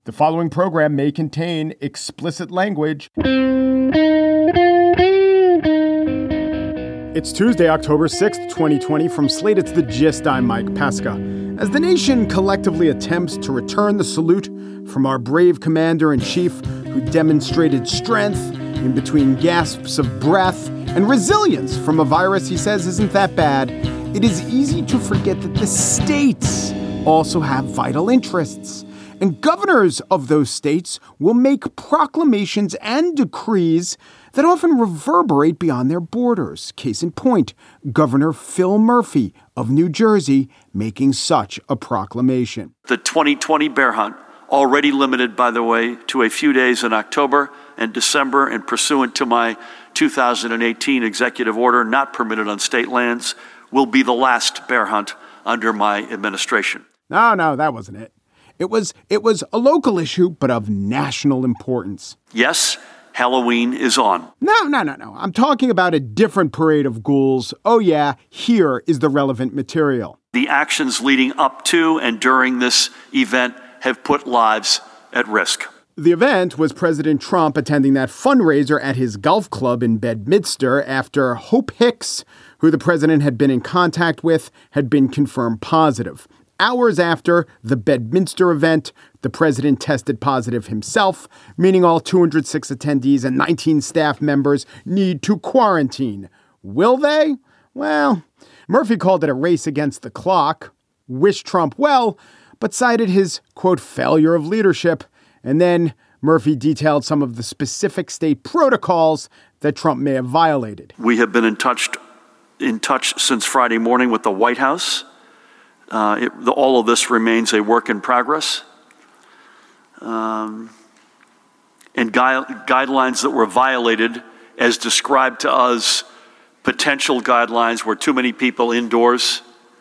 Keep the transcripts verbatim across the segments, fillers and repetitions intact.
The following program may contain explicit language. It's Tuesday, October sixth, twenty twenty. From Slate, it's The Gist. I'm Mike Pesca. As the nation collectively attempts to return the salute from our brave commander-in-chief who demonstrated strength in between gasps of breath and resilience from a virus he says isn't that bad, it is easy to forget that the states also have vital interests. And governors of those states will make proclamations and decrees that often reverberate beyond their borders. Case in point, Governor Phil Murphy of New Jersey making such a proclamation. The twenty twenty bear hunt, already limited, by the way, to a few days in October and December, and pursuant to my two thousand eighteen executive order not permitted on state lands, will be the last bear hunt under my administration. No, no, that wasn't it. It was it was a local issue, but of national importance. Yes, Halloween is on. No, no, no, no. I'm talking about a different parade of ghouls. Oh, yeah, here is the relevant material. The actions leading up to and during this event have put lives at risk. The event was President Trump attending that fundraiser at his golf club in Bedminster after Hope Hicks, who the president had been in contact with, had been confirmed positive. Hours after the Bedminster event, the president tested positive himself, meaning all two hundred six attendees and nineteen staff members need to quarantine. Will they? Well, Murphy called it a race against the clock, wished Trump well, but cited his, quote, failure of leadership. And then Murphy detailed some of the specific state protocols that Trump may have violated. We have been in touch, in touch since Friday morning with the White House. Uh, it, the, all of this remains a work in progress. Um, and gui- guidelines that were violated, as described to us, potential guidelines were too many people indoors.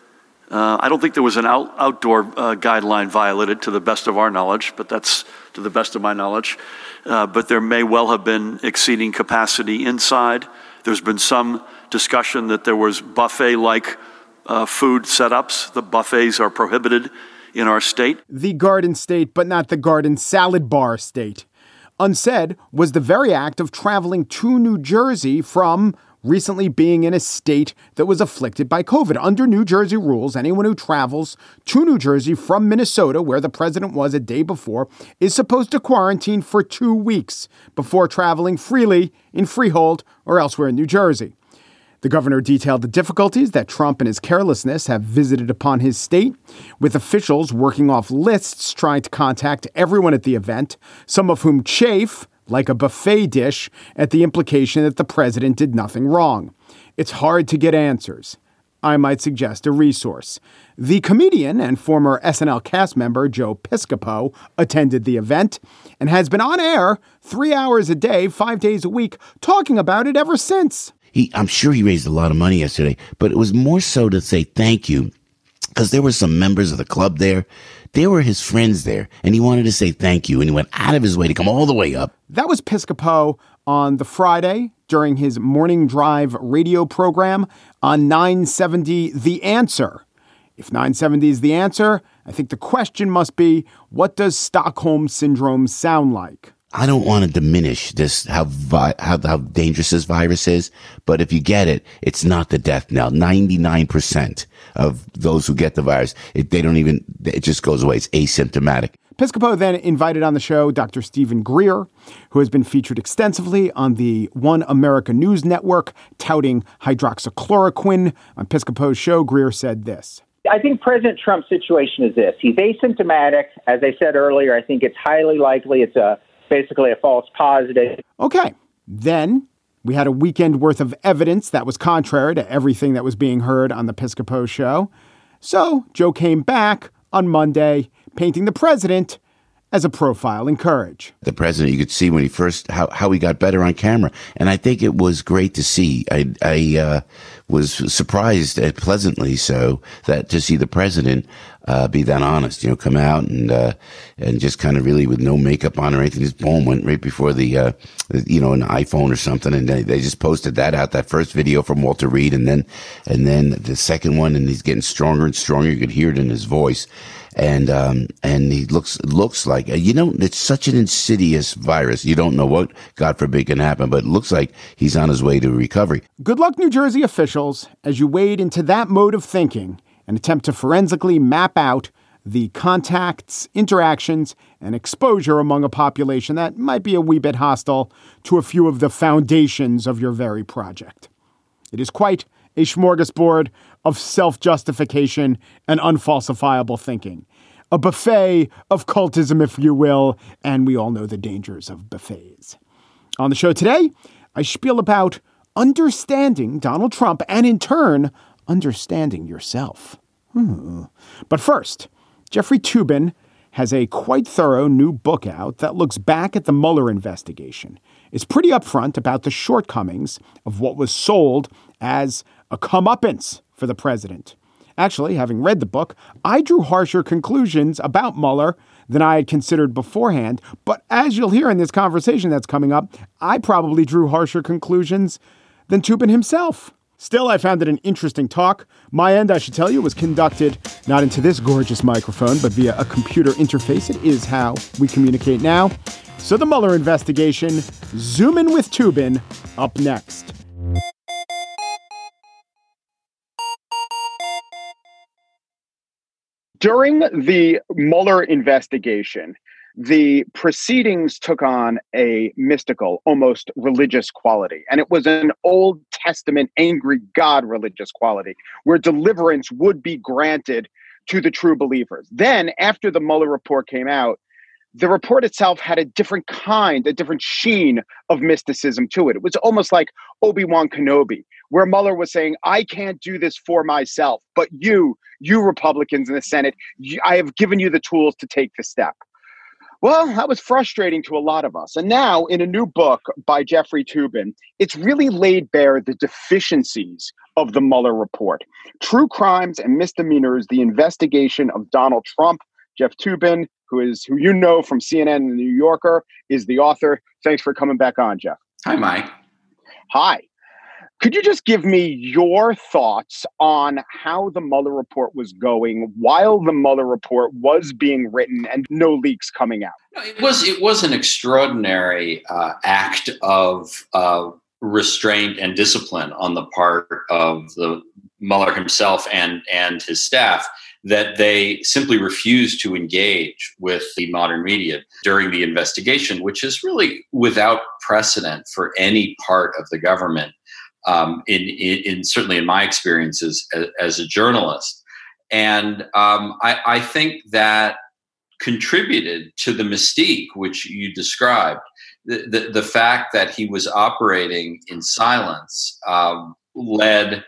Uh, I don't think there was an out, outdoor uh, guideline violated, to the best of our knowledge, but that's to the best of my knowledge. Uh, but there may well have been exceeding capacity inside. There's been some discussion that there was buffet-like Uh, food setups. The buffets are prohibited in our state. The garden state, but not the garden salad bar state. Unsaid was the very act of traveling to New Jersey from recently being in a state that was afflicted by COVID. Under New Jersey rules, anyone who travels to New Jersey from Minnesota, where the president was a day before, is supposed to quarantine for two weeks before traveling freely in Freehold or elsewhere in New Jersey. The governor detailed the difficulties that Trump and his carelessness have visited upon his state, with officials working off lists trying to contact everyone at the event, some of whom chafe, like a buffet dish, at the implication that the president did nothing wrong. It's hard to get answers. I might suggest a resource. The comedian and former S N L cast member Joe Piscopo attended the event and has been on air three hours a day, five days a week, talking about it ever since. He, I'm sure he raised a lot of money yesterday, but it was more so to say thank you, because there were some members of the club there. They were his friends there, and he wanted to say thank you, and he went out of his way to come all the way up. That was Piscopo on the Friday during his morning drive radio program on nine seventy The Answer. If nine seventy is the answer, I think the question must be, what does Stockholm Syndrome sound like? I don't want to diminish this, how, vi- how how dangerous this virus is, but if you get it, it's not the death knell. ninety-nine percent of those who get the virus, it, they don't even, it just goes away. It's asymptomatic. Piscopo then invited on the show Doctor Stephen Greer, who has been featured extensively on the One America News Network, touting hydroxychloroquine. On Piscopo's show, Greer said this. I think President Trump's situation is this. He's asymptomatic. As I said earlier, I think it's highly likely it's a basically a false positive. Okay. Then we had a weekend worth of evidence that was contrary to everything that was being heard on the Piscopo show. So Joe came back on Monday, painting the president as a profile in courage. The president, you could see when he first, how, how he got better on camera. And I think it was great to see. I, I, uh, was surprised, and pleasantly so, that to see the president, uh, be that honest, you know, come out and, uh, and just kind of really with no makeup on or anything. His poem went right before the, uh, you know, an iPhone or something. And they, they just posted that out, that first video from Walter Reed. And then, and then the second one, and he's getting stronger and stronger. You could hear it in his voice. and um, and he looks looks like, you know, it's such an insidious virus. You don't know what, God forbid, can happen, but it looks like he's on his way to recovery. Good luck, New Jersey officials, as you wade into that mode of thinking and attempt to forensically map out the contacts, interactions, and exposure among a population that might be a wee bit hostile to a few of the foundations of your very project. It is quite a smorgasbord of self-justification and unfalsifiable thinking. A buffet of cultism, if you will, and we all know the dangers of buffets. On the show today, I spiel about understanding Donald Trump and, in turn, understanding yourself. Hmm. But first, Jeffrey Toobin has a quite thorough new book out that looks back at the Mueller investigation. It's pretty upfront about the shortcomings of what was sold as a comeuppance for the president. Actually, having read the book, I drew harsher conclusions about Mueller than I had considered beforehand. But as you'll hear in this conversation that's coming up, I probably drew harsher conclusions than Toobin himself. Still, I found it an interesting talk. My end, I should tell you, was conducted not into this gorgeous microphone, but via a computer interface. It is how we communicate now. So the Mueller investigation, Zoom in with Toobin, up next. During the Mueller investigation, the proceedings took on a mystical, almost religious quality. And it was an Old Testament, angry God religious quality, where deliverance would be granted to the true believers. Then, after the Mueller report came out, the report itself had a different kind, a different sheen of mysticism to it. It was almost like Obi-Wan Kenobi, where Mueller was saying, I can't do this for myself, but you, you Republicans in the Senate, you, I have given you the tools to take the step. Well, that was frustrating to a lot of us. And now, in a new book by Jeffrey Toobin, it's really laid bare the deficiencies of the Mueller report. True Crimes and Misdemeanors, the Investigation of Donald Trump. Jeff Toobin, who is who you know from C N N and The New Yorker, is the author. Thanks for coming back on, Jeff. Hi, Mike. Hi. Could you just give me your thoughts on how the Mueller report was going while the Mueller report was being written and no leaks coming out? It was it was an extraordinary uh, act of uh, restraint and discipline on the part of the Mueller himself and and his staff, that they simply refused to engage with the modern media during the investigation, which is really without precedent for any part of the government. Um, in, in, in certainly in my experiences as, as a journalist. And um, I, I think that contributed to the mystique which you described. The, the, the fact that he was operating in silence um, led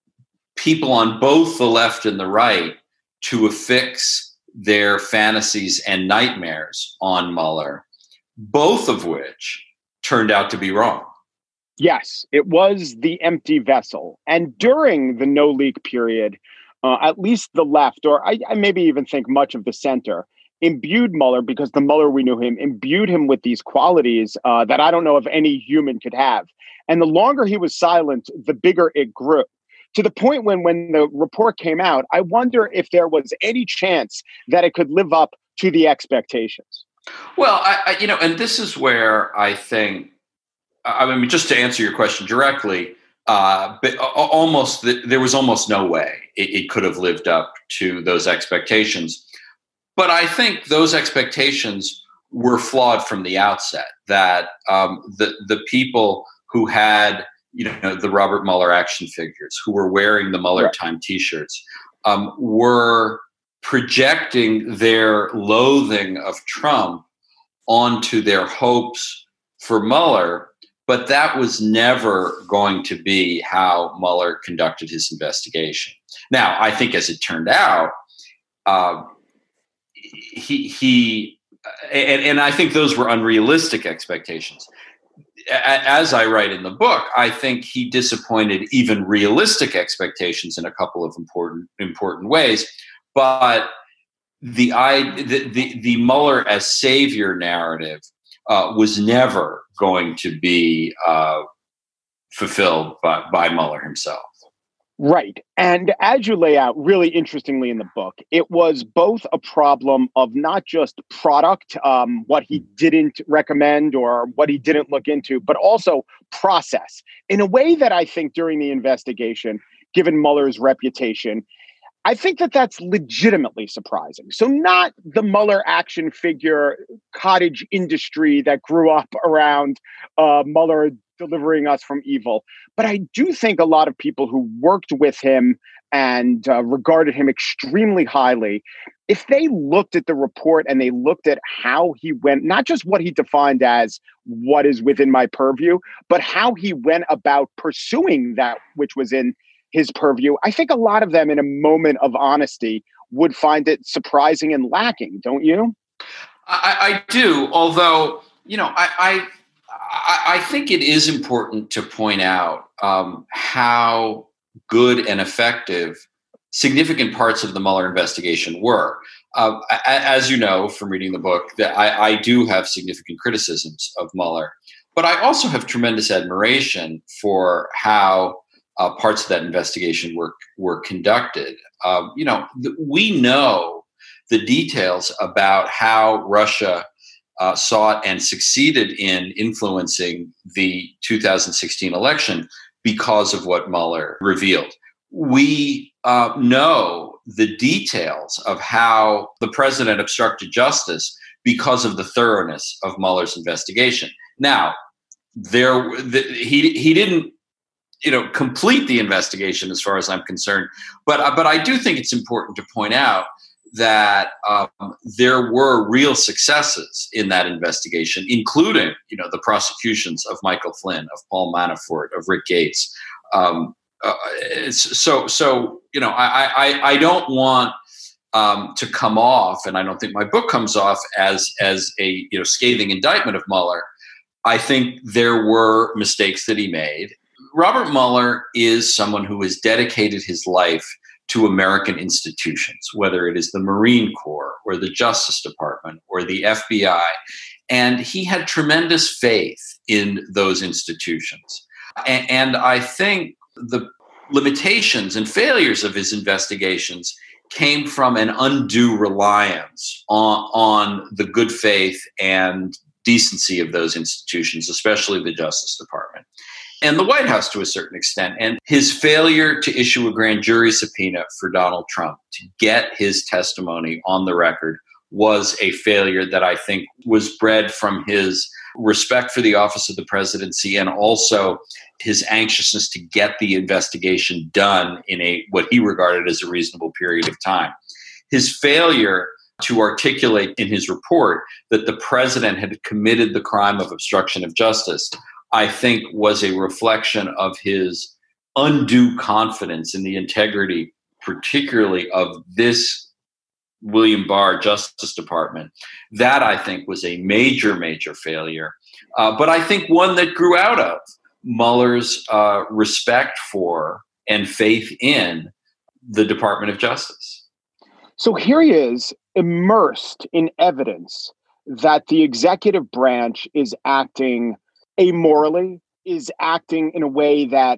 people on both the left and the right to affix their fantasies and nightmares on Mueller, both of which turned out to be wrong. Yes, it was the empty vessel. And during the no leak period, uh, at least the left, or I, I maybe even think much of the center, imbued Mueller, because the Mueller we knew him, imbued him with these qualities uh, that I don't know if any human could have. And the longer he was silent, the bigger it grew. To the point when, when the report came out, I wonder if there was any chance that it could live up to the expectations. Well, I, I, you know, and this is where I think, I mean, just to answer your question directly, uh, but almost there was almost no way it, it could have lived up to those expectations. But I think those expectations were flawed from the outset. That um, the the people who had, you know, the Robert Mueller action figures, who were wearing the Mueller right. Time T-shirts, um, were projecting their loathing of Trump onto their hopes for Mueller. But that was never going to be how Mueller conducted his investigation. Now, I think as it turned out, uh, he, he and, and I think those were unrealistic expectations. As I write in the book, I think he disappointed even realistic expectations in a couple of important important ways. But the I the the, the Mueller as savior narrative Uh, was never going to be uh, fulfilled by, by Mueller himself. Right. And as you lay out really interestingly in the book, it was both a problem of not just product, um, what he didn't recommend or what he didn't look into, but also process in a way that I think during the investigation, given Mueller's reputation, I think that that's legitimately surprising. So not the Mueller action figure cottage industry that grew up around uh, Mueller delivering us from evil. But I do think a lot of people who worked with him and uh, regarded him extremely highly, if they looked at the report and they looked at how he went, not just what he defined as what is within my purview, but how he went about pursuing that which was in his purview, I think a lot of them in a moment of honesty would find it surprising and lacking, don't you? I, I do, although, you know, I, I I think it is important to point out um, how good and effective significant parts of the Mueller investigation were. Uh, as you know from reading the book, that I, I do have significant criticisms of Mueller, but I also have tremendous admiration for how uh, parts of that investigation were were conducted. Uh, you know, th- we know the details about how Russia Uh, sought and succeeded in influencing the two thousand sixteen election because of what Mueller revealed. We uh, know the details of how the president obstructed justice because of the thoroughness of Mueller's investigation. Now, there the, he he didn't, you know, complete the investigation as far as I'm concerned, but but I do think it's important to point out that um, there were real successes in that investigation, including, you know, the prosecutions of Michael Flynn, of Paul Manafort, of Rick Gates. Um, uh, it's, so, so you know, I, I, I don't want um, to come off, and I don't think my book comes off as as a you know scathing indictment of Mueller. I think there were mistakes that he made. Robert Mueller is someone who has dedicated his life to American institutions, whether it is the Marine Corps or the Justice Department or the F B I. And he had tremendous faith in those institutions. And, and I think the limitations and failures of his investigations came from an undue reliance on, on the good faith and decency of those institutions, especially the Justice Department. And the White House to a certain extent. And his failure to issue a grand jury subpoena for Donald Trump to get his testimony on the record was a failure that I think was bred from his respect for the office of the presidency and also his anxiousness to get the investigation done in a what he regarded as a reasonable period of time. His failure to articulate in his report that the president had committed the crime of obstruction of justice, I think, was a reflection of his undue confidence in the integrity, particularly of this William Barr Justice Department. That, I think, was a major, major failure. Uh, but I think one that grew out of Mueller's uh, respect for and faith in the Department of Justice. So here he is, immersed in evidence that the executive branch is acting amorally, is acting in a way that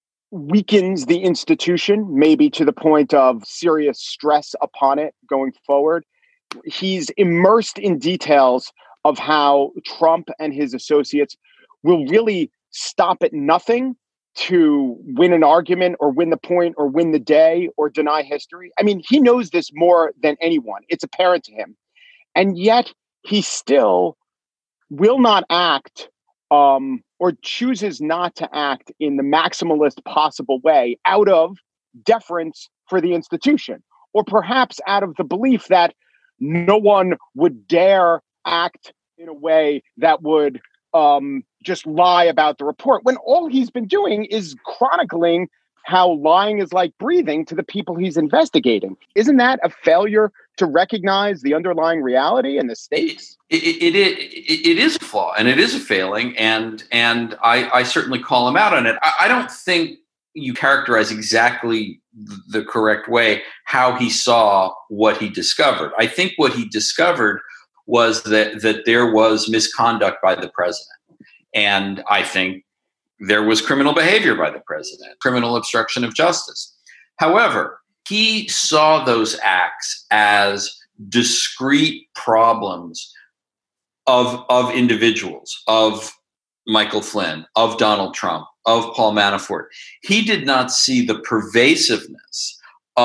weakens the institution, maybe to the point of serious stress upon it going forward. He's immersed in details of how Trump and his associates will really stop at nothing to win an argument or win the point or win the day or deny history. I mean, he knows this more than anyone. It's apparent to him. And yet he still will not act um, or chooses not to act in the maximalist possible way out of deference for the institution, or perhaps out of the belief that no one would dare act in a way that would um, just lie about the report, when all he's been doing is chronicling how lying is like breathing to the people he's investigating. Isn't that a failure to recognize the underlying reality and the stakes? It, it, it, it, it is a flaw and it is a failing, and and I, I certainly call him out on it. I, I don't think you characterize exactly the correct way how he saw what he discovered. I think what he discovered was that that there was misconduct by the president. And I think there was criminal behavior by the president, criminal obstruction of justice. However, he saw those acts as discrete problems of, of individuals, of Michael Flynn, of Donald Trump, of Paul Manafort. He did not see the pervasiveness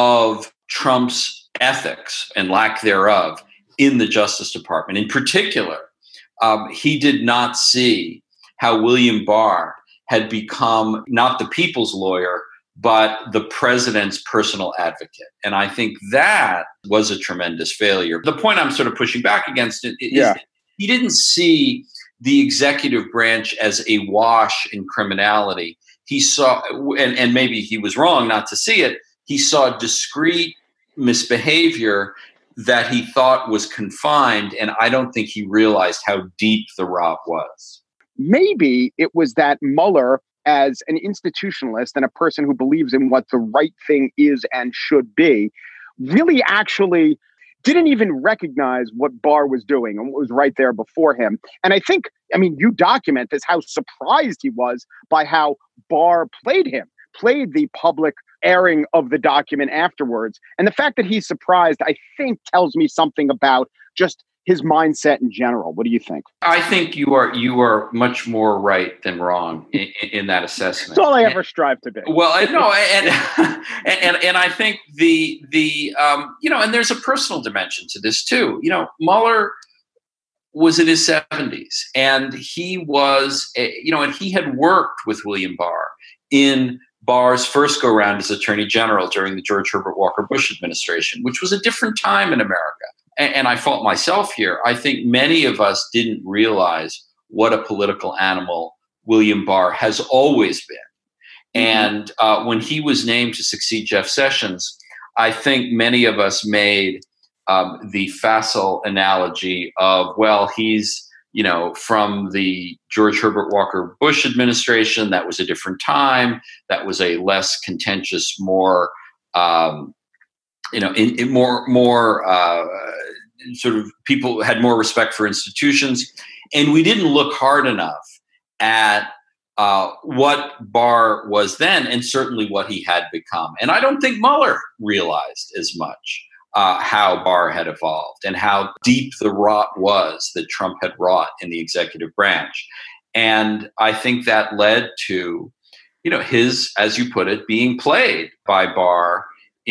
of Trump's ethics and lack thereof in the Justice Department. In particular, um, he did not see how William Barr had become not the people's lawyer, but the president's personal advocate. And I think that was a tremendous failure. The point I'm sort of pushing back against it is yeah. he didn't see the executive branch as a wash in criminality. He saw, and, and maybe he was wrong not to see it, he saw discrete misbehavior that he thought was confined, and I don't think he realized how deep the rot was. Maybe it was that Mueller, as an institutionalist and a person who believes in what the right thing is and should be, really actually didn't even recognize what Barr was doing and what was right there before him. And I think, I mean, you document this, how surprised he was by how Barr played him, played the public airing of the document afterwards. And the fact that he's surprised, I think, tells me something about just his mindset in general. What do you think? I think you are you are much more right than wrong in, in that assessment. That's all I and, ever strive to be. Well, I know, and, and and I think the the um, you know, and there's a personal dimension to this too. You know, Mueller was in his seventies, and he was, a, you know, and he had worked with William Barr in Barr's first go round as Attorney General during the George Herbert Walker Bush administration, which was a different time in America. And I fault myself here. I think many of us didn't realize what a political animal William Barr has always been. Mm-hmm. And uh, when he was named to succeed Jeff Sessions, I think many of us made um, the facile analogy of, well, he's, you know, from the George Herbert Walker Bush administration. That was a different time. That was a less contentious, more um, you know, in, in more, more uh, sort of people had more respect for institutions. And we didn't look hard enough at uh, what Barr was then and certainly what he had become. And I don't think Mueller realized as much uh, how Barr had evolved and how deep the rot was that Trump had wrought in the executive branch. And I think that led to, you know, his, as you put it, being played by Barr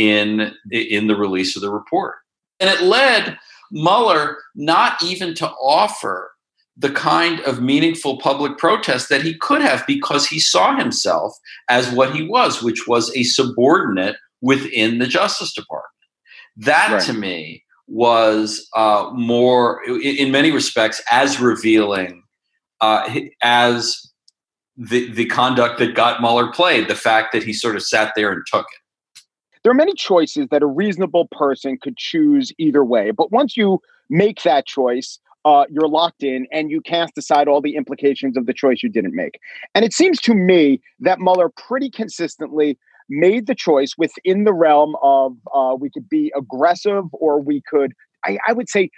in in the release of the report. And it led Mueller not even to offer the kind of meaningful public protest that he could have, because he saw himself as what he was, which was a subordinate within the Justice Department. That, right, to me, was uh, more, in, in many respects, as revealing uh, as the, the conduct that got Mueller played, the fact that he sort of sat there and took it. There are many choices that a reasonable person could choose either way. But once you make that choice, uh, you're locked in and you cast aside all the implications of the choice you didn't make. And it seems to me that Mueller pretty consistently made the choice within the realm of uh, we could be aggressive or we could, I, I would say,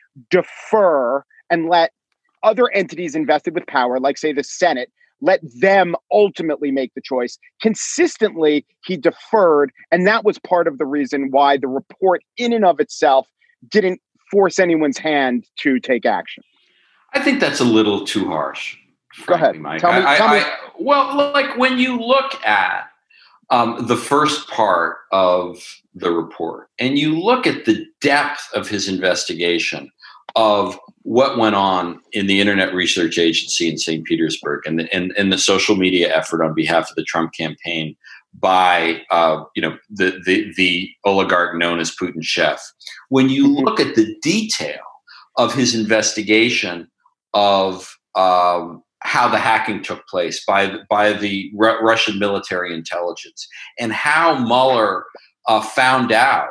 defer and let other entities invested with power, like, say, the Senate, let them ultimately make the choice. Consistently, he deferred, and that was part of the reason why the report in and of itself didn't force anyone's hand to take action. I think that's a little too harsh. Go ahead. Mike. Tell me, I, tell I, me. I, well, like when you look at um, the first part of the report and you look at the depth of his investigation of what went on in the Internet Research Agency in Saint Petersburg and the, and, and the social media effort on behalf of the Trump campaign by uh, you know the, the the oligarch known as Putin Chef. When you look at the detail of his investigation of um, how the hacking took place by by the R- Russian military intelligence and how Mueller uh, found out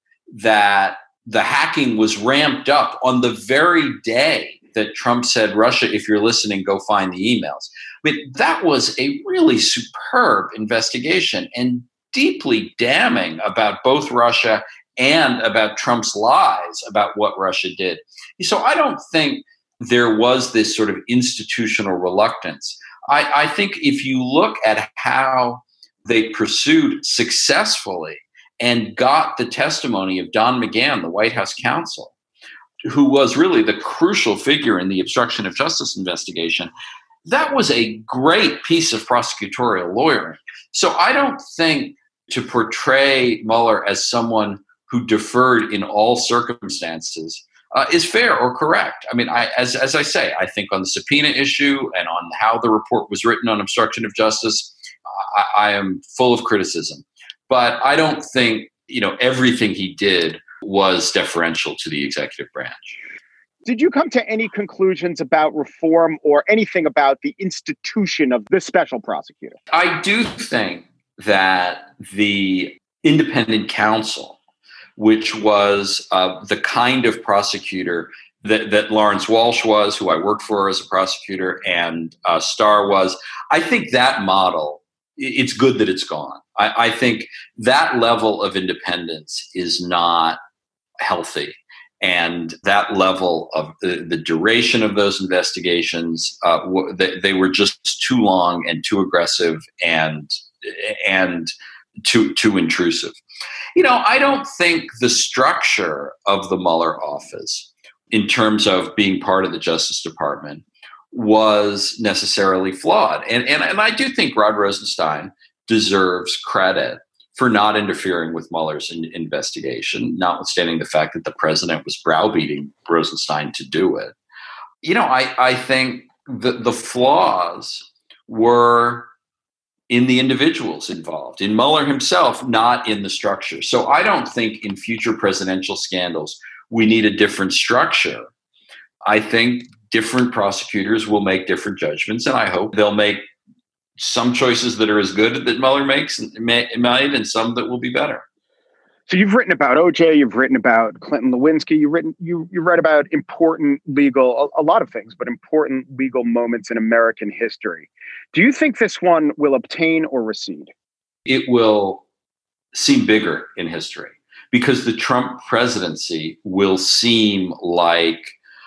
that the hacking was ramped up on the very day that Trump said, Russia, if you're listening, go find the emails. I mean, that was a really superb investigation and deeply damning about both Russia and about Trump's lies about what Russia did. So I don't think there was this sort of institutional reluctance. I, I think if you look at how they pursued successfully and got the testimony of Don McGahn, the White House counsel, who was really the crucial figure in the obstruction of justice investigation, that was a great piece of prosecutorial lawyering. So I don't think to portray Mueller as someone who deferred in all circumstances uh, is fair or correct. I mean, I, as, as I say, I think on the subpoena issue and on how the report was written on obstruction of justice, I, I am full of criticism. But I don't think, you know, everything he did was deferential to the executive branch. Did you come to any conclusions about reform or anything about the institution of the special prosecutor? I do think that the independent counsel, which was uh, the kind of prosecutor that, that Lawrence Walsh was, who I worked for as a prosecutor, and uh, Starr was, I think that model, it's good that it's gone. I, I think that level of independence is not healthy. And that level of the, the duration of those investigations, uh, w- they, they were just too long and too aggressive and and too too intrusive. You know, I don't think the structure of the Mueller office, in terms of being part of the Justice Department, was necessarily flawed. And and, and I do think Rod Rosenstein deserves credit for not interfering with Mueller's in- investigation, notwithstanding the fact that the president was browbeating Rosenstein to do it. You know, I, I think the, the flaws were in the individuals involved, in Mueller himself, not in the structure. So I don't think in future presidential scandals we need a different structure. I think different prosecutors will make different judgments, and I hope they'll make some choices that are as good that Mueller makes made, and some that will be better. So you've written about O J, you've written about Clinton Lewinsky, you've written you you read about important legal, a, a lot of things, but important legal moments in American history. Do you think this one will obtain or recede? It will seem bigger in history because the Trump presidency will seem like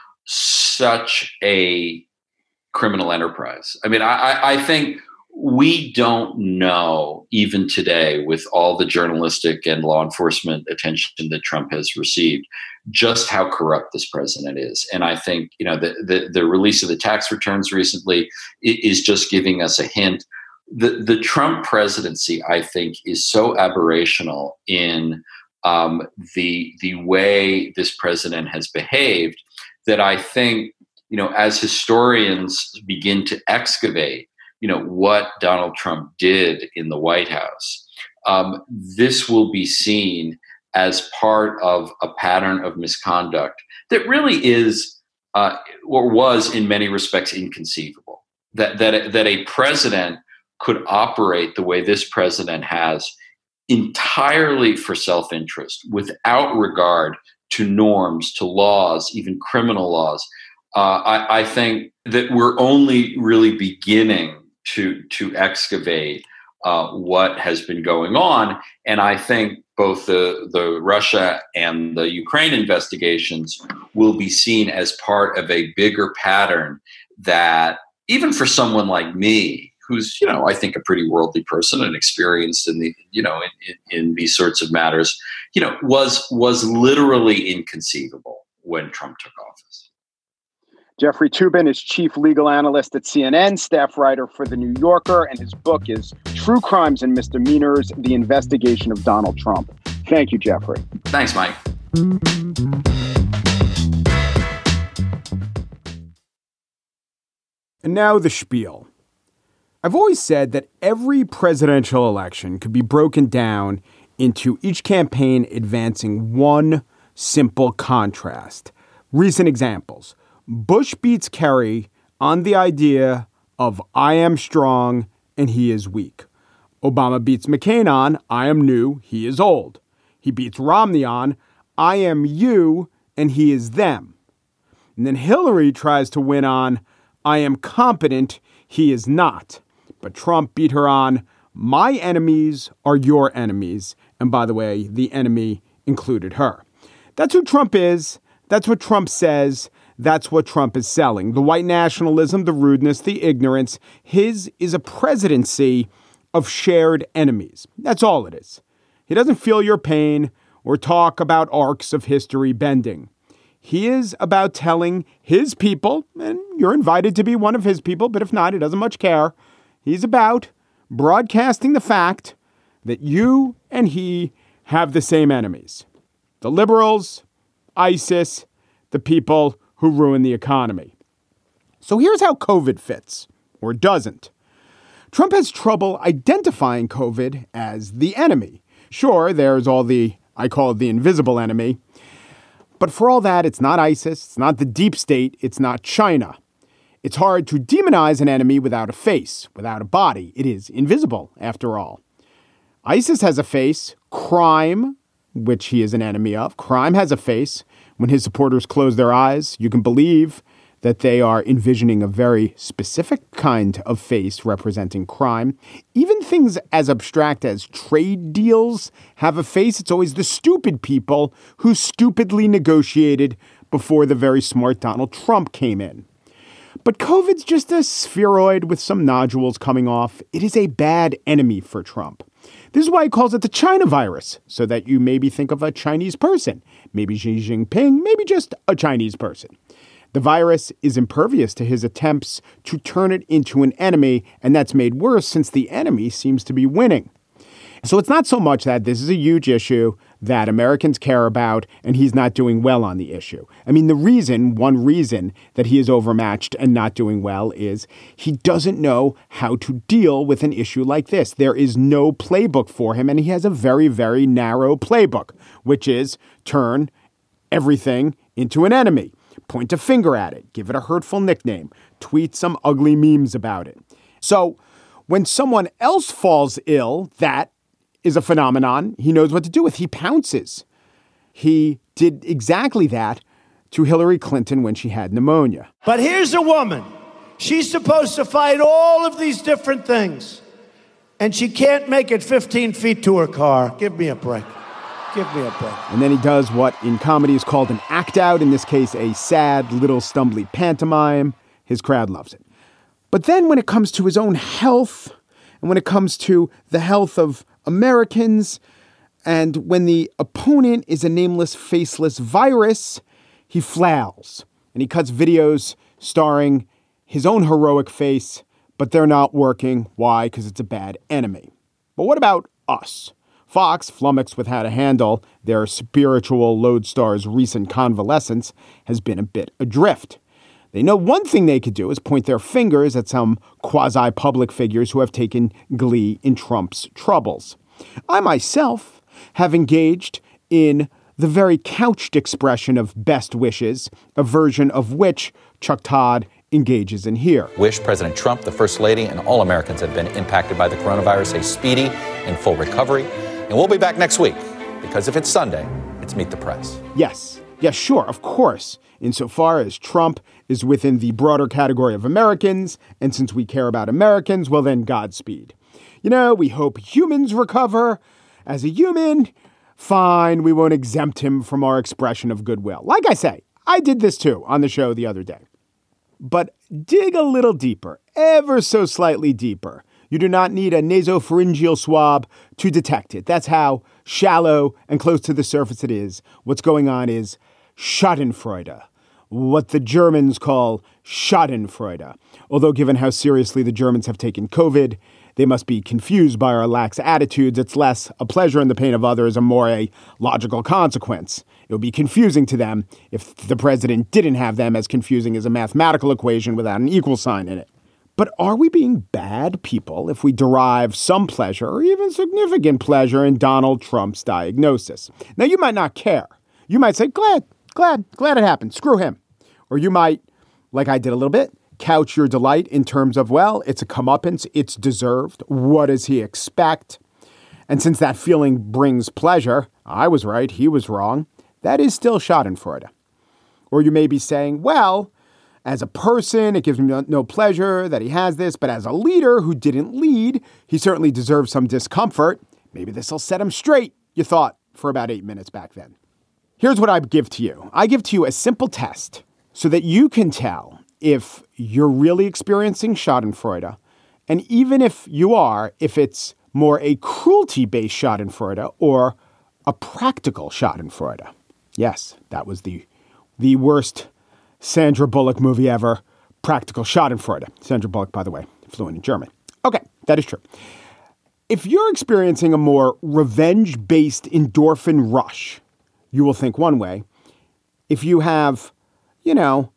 such a criminal enterprise. I mean, I, I think we don't know, even today, with all the journalistic and law enforcement attention that Trump has received, just how corrupt this president is. And I think, you know, the, the, the release of the tax returns recently is just giving us a hint. The, the Trump presidency, I think, is so aberrational in um, the, the way this president has behaved that I think, you know, as historians begin to excavate, you know, what Donald Trump did in the White House, um, this will be seen as part of a pattern of misconduct that really is, uh, or was in many respects, inconceivable. That that that a president could operate the way this president has, entirely for self-interest, without regard to norms, to laws, even criminal laws. Uh, I, I think that we're only really beginning to to excavate uh, what has been going on. And I think both the, the Russia and the Ukraine investigations will be seen as part of a bigger pattern that, even for someone like me, who's, you know, I think a pretty worldly person and experienced in the, you know, in, in, in these sorts of matters, you know, was was literally inconceivable when Trump took office. Jeffrey Toobin is chief legal analyst at C N N, staff writer for The New Yorker, and his book is True Crimes and Misdemeanors, The Investigation of Donald Trump. Thank you, Jeffrey. Thanks, Mike. And now the spiel. I've always said that every presidential election could be broken down into each campaign advancing one simple contrast. Recent examples. Bush beats Kerry on the idea of I am strong and he is weak. Obama beats McCain on I am new, he is old. He beats Romney on I am you and he is them. And then Hillary tries to win on I am competent, he is not. But Trump beat her on my enemies are your enemies. And by the way, the enemy included her. That's who Trump is. That's what Trump says. That's what Trump is selling. The white nationalism, the rudeness, the ignorance. His is a presidency of shared enemies. That's all it is. He doesn't feel your pain or talk about arcs of history bending. He is about telling his people, and you're invited to be one of his people, but if not, he doesn't much care. He's about broadcasting the fact that you and he have the same enemies. The liberals, ISIS, the people who ruin the economy. So here's how COVID fits, or doesn't. Trump has trouble identifying COVID as the enemy. Sure, there's all the, I call it the invisible enemy. But for all that, it's not ISIS, it's not the deep state, it's not China. It's hard to demonize an enemy without a face, without a body. It is invisible, after all. ISIS has a face. Crime, which he is an enemy of, crime has a face. When his supporters close their eyes, you can believe that they are envisioning a very specific kind of face representing crime. Even things as abstract as trade deals have a face. It's always the stupid people who stupidly negotiated before the very smart Donald Trump came in. But COVID's just a spheroid with some nodules coming off. It is a bad enemy for Trump. This is why he calls it the China virus, so that you maybe think of a Chinese person, maybe Xi Jinping, maybe just a Chinese person. The virus is impervious to his attempts to turn it into an enemy, and that's made worse since the enemy seems to be winning. So it's not so much that this is a huge issue that Americans care about, and he's not doing well on the issue. I mean, the reason, one reason that he is overmatched and not doing well is he doesn't know how to deal with an issue like this. There is no playbook for him, and he has a very, very narrow playbook, which is turn everything into an enemy. Point a finger at it, give it a hurtful nickname, tweet some ugly memes about it. So when someone else falls ill, that is a phenomenon he knows what to do with. He pounces. He did exactly that to Hillary Clinton when she had pneumonia. But here's a woman. She's supposed to fight all of these different things, and she can't make it fifteen feet to her car. Give me a break. Give me a break. And then he does what in comedy is called an act out, in this case, a sad, little stumbly pantomime. His crowd loves it. But then when it comes to his own health, and when it comes to the health of Americans, and when the opponent is a nameless, faceless virus, he flails. And he cuts videos starring his own heroic face, but they're not working. Why? Because it's a bad enemy. But what about us? Fox, flummoxed with how to handle their spiritual lodestar's recent convalescence, has been a bit adrift. They know one thing they could do is point their fingers at some quasi-public figures who have taken glee in Trump's troubles. I myself have engaged in the very couched expression of best wishes, a version of which Chuck Todd engages in here. Wish President Trump, the First Lady, and all Americans have been impacted by the coronavirus a speedy and full recovery. And we'll be back next week, because if it's Sunday, it's Meet the Press. Yes. Yes, sure, of course. Insofar as Trump is within the broader category of Americans, and since we care about Americans, well then, Godspeed. You know, we hope humans recover. As a human, fine, we won't exempt him from our expression of goodwill. Like I say, I did this too on the show the other day. But dig a little deeper, ever so slightly deeper. You do not need a nasopharyngeal swab to detect it. That's how shallow and close to the surface it is. What's going on is Schadenfreude, what the Germans call Schadenfreude. Although given how seriously the Germans have taken COVID, they must be confused by our lax attitudes. It's less a pleasure in the pain of others and more a logical consequence. It would be confusing to them if the president didn't have them as confusing as a mathematical equation without an equal sign in it. But are we being bad people if we derive some pleasure or even significant pleasure in Donald Trump's diagnosis? Now, you might not care. You might say, glad, glad, glad it happened. Screw him. Or you might, like I did a little bit, couch your delight in terms of, well, it's a comeuppance. It's deserved. What does he expect? And since that feeling brings pleasure, I was right, he was wrong. That is still Schadenfreude. Or you may be saying, well, as a person, it gives me no pleasure that he has this, but as a leader who didn't lead, he certainly deserves some discomfort. Maybe this will set him straight, you thought, for about eight minutes back then. Here's what I give to you. I give to you a simple test so that you can tell if you're really experiencing Schadenfreude, and even if you are, if it's more a cruelty-based schadenfreude or a practical schadenfreude? Yes, that was the the worst Sandra Bullock movie ever, Practical Schadenfreude. Sandra Bullock, by the way, fluent in German. Okay, that is true. If you're experiencing a more revenge-based endorphin rush, you will think one way. If you have, you know,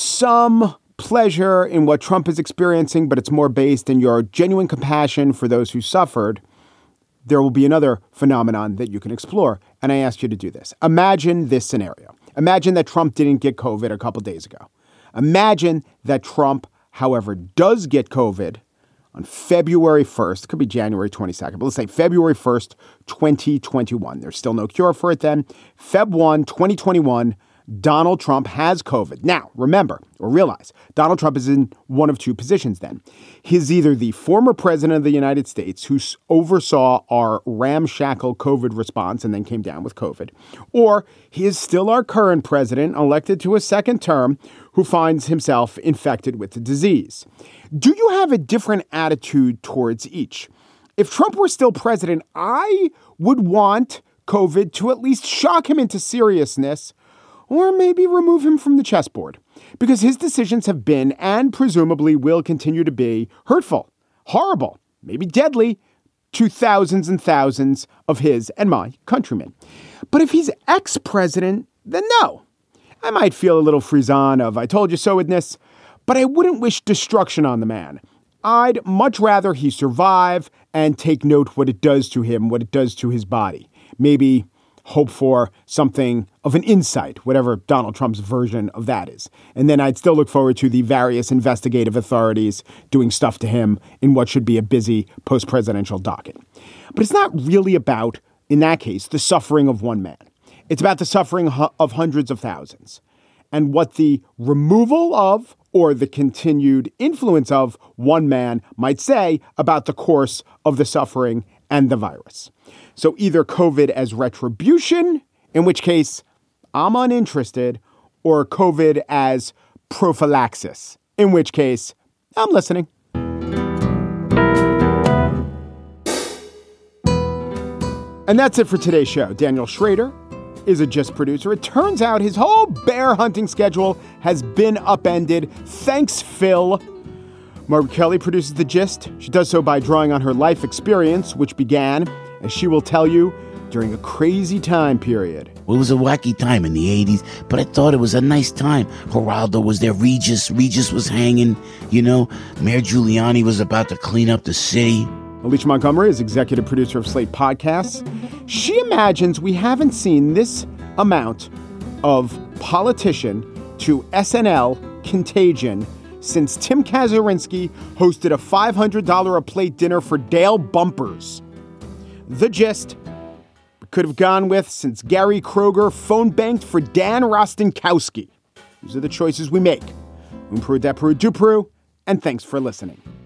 some pleasure in what Trump is experiencing, but it's more based in your genuine compassion for those who suffered, there will be another phenomenon that you can explore. And I asked you to do this. Imagine this scenario. Imagine that Trump didn't get COVID a couple days ago. Imagine that Trump, however, does get COVID on February first. It could be January twenty-second, but let's say February first, twenty twenty-one. There's still no cure for it then. February first, twenty twenty-one, Donald Trump has COVID. Now, remember or realize, Donald Trump is in one of two positions then. He's either the former president of the United States who oversaw our ramshackle COVID response and then came down with COVID, or he is still our current president, elected to a second term, who finds himself infected with the disease. Do you have a different attitude towards each? If Trump were still president, I would want COVID to at least shock him into seriousness, or maybe remove him from the chessboard, because his decisions have been and presumably will continue to be hurtful, horrible, maybe deadly to thousands and thousands of his and my countrymen. But if he's ex-president, then no. I might feel a little frisson of I told you so-edness, but I wouldn't wish destruction on the man. I'd much rather he survive and take note what it does to him, what it does to his body. Maybe hope for something of an insight, whatever Donald Trump's version of that is. And then I'd still look forward to the various investigative authorities doing stuff to him in what should be a busy post-presidential docket. But it's not really about, in that case, the suffering of one man. It's about the suffering of hundreds of thousands and what the removal of or the continued influence of one man might say about the course of the suffering and the virus. So either COVID as retribution, in which case I'm uninterested, or COVID as prophylaxis, in which case I'm listening. And that's it for today's show. Daniel Schrader is a Gist producer. It turns out his whole bear hunting schedule has been upended. Thanks, Phil. Margaret Kelly produces The Gist. She does so by drawing on her life experience, which began, as she will tell you, during a crazy time period. Well, it was a wacky time in the eighties, but I thought it was a nice time. Geraldo was there, Regis. Regis was hanging, you know. Mayor Giuliani was about to clean up the city. Alicia Montgomery is executive producer of Slate Podcasts. She imagines we haven't seen this amount of politician to S N L contagion since Tim Kazurinsky hosted a five hundred dollars a plate dinner for Dale Bumpers. The Gist could have gone with since Gary Kroger phone banked for Dan Rostenkowski. These are the choices we make. Un Peru, de Peru, du Peru, and thanks for listening.